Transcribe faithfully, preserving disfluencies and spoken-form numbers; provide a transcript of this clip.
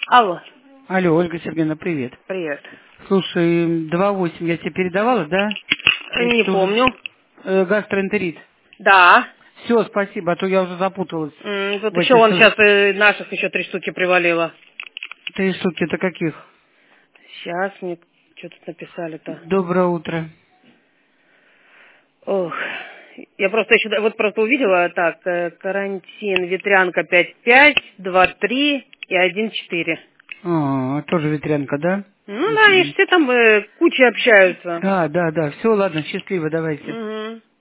Алло. Алло, Ольга Сергеевна, привет. Привет. Слушай, два восемь я тебе передавала, да? Не Это уже помню. э, гастроэнтерит. Да. Все, спасибо, а то я уже запуталась М, Тут в еще этих... вон э, сейчас э, наших еще три штуки привалило. Три штуки, это каких? Сейчас мне что тут написали-то. Доброе утро. Ох. Я просто еще вот просто увидела так, э, карантин, ветрянка пять пять, два три и один четыре. А, тоже ветрянка, да? Ну да, они ж Мгм. все там э, кучей общаются. Да, да, да. Все, ладно, счастливо, давайте. Угу.